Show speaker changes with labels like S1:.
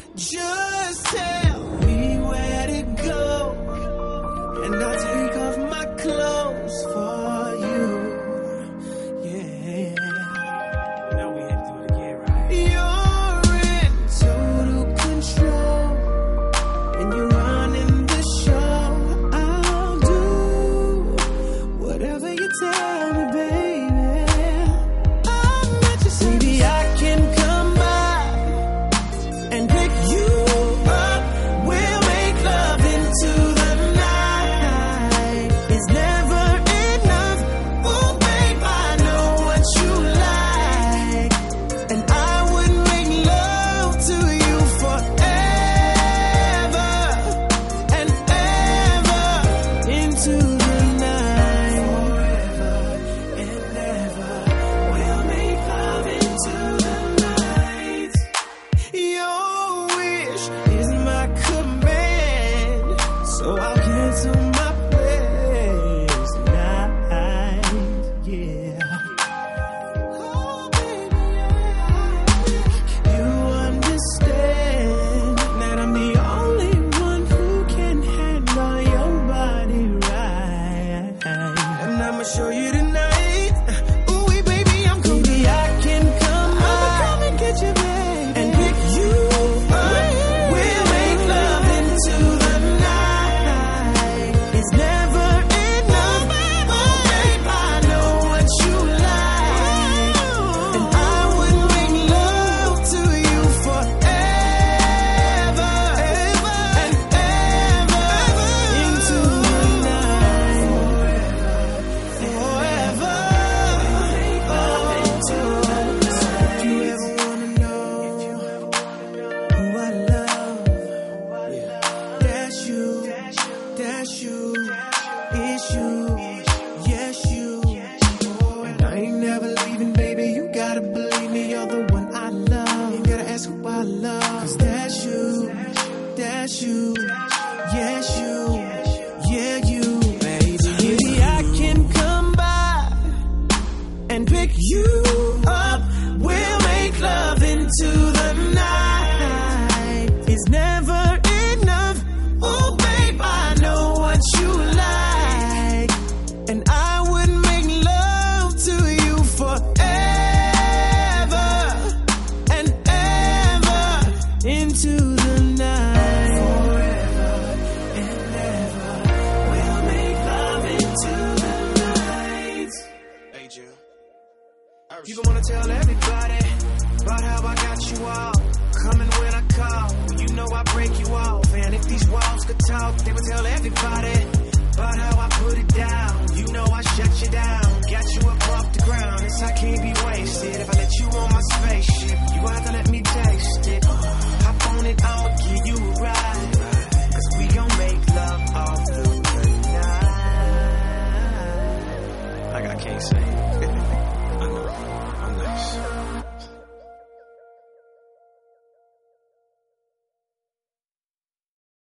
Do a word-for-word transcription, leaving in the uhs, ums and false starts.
S1: Just tell me where to go, and I'll take off my clothes for you. Yeah. Now we have to do it again, right? You're in total control, and you're running the show. I'll do whatever you tell me, baby. I'm not just maybe I can come by and pick you up. We'll make love into the night. It's never enough. Oh, babe, I know what you like, and I would make love to you forever and ever into the night. Forever and ever, we'll make love into the night. Your wish is my command, so I'll cancel my plans tonight. Yeah. Oh, baby, yeah. You understand that I'm the only one who can handle your body right, and I'ma show you tonight. Ooh, baby, I'm cool. Baby, I can come I'ma come and get you, baby, and pick you up. We'll make love into the night. It's never enough. Oh, babe, I know what you like, and I would make love to you forever and ever into the night. Forever. If you ever wanna know who I love, that's you, that's you, it's you, yes you. And I ain't never leaving, baby. You gotta believe me, you're the one I love. You gotta ask who I love, 'cause that's you, that's you, yes you, yeah you, baby. Maybe I can come by and pick you up. We'll make love into the night. It's never enough. Oh, babe, I know what you like, and I would make love to you forever and ever into the night. Forever and ever, we'll make love into the night. Hey, Jill. You gon' wanna tell everybody about how I got you all coming when I call. You know I break you off, and if these walls could talk, they would tell everybody about how I put it down. You know I shut you down, got you up off the ground. This I can't be wasted. If I let you on my spaceship, you gon' have to let me taste it. Hop on it, I'ma give you a ride, 'cause we gon' make love all through the night. Like I can't say.